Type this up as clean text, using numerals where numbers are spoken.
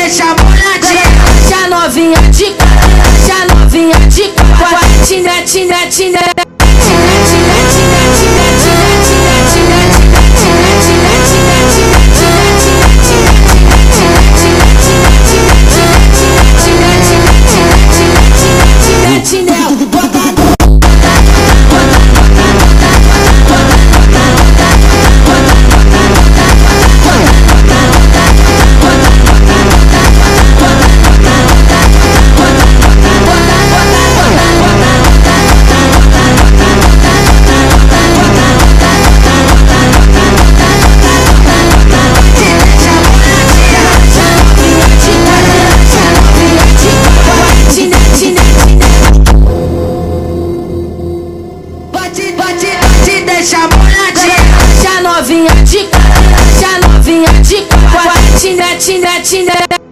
deixa molhadinha. Já novinha de cara, já novinha de cara. Tina, tina, tina, tina, tina, tina, tina, tina, tina, deixa molhadinha. já novinha de cara, já novinha de cara. Tina, tina, tina.